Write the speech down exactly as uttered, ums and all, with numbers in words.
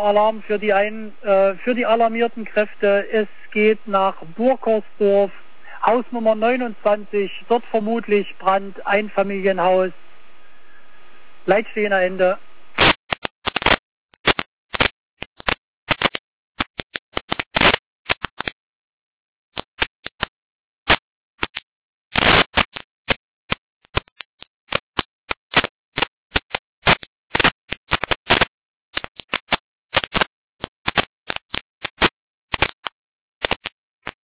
Alarm für die, ein, äh, für die alarmierten Kräfte. Es geht nach Burkersdorf, Haus Nummer neunundzwanzig, dort vermutlich Brand, Einfamilienhaus. Leitstehender Ende.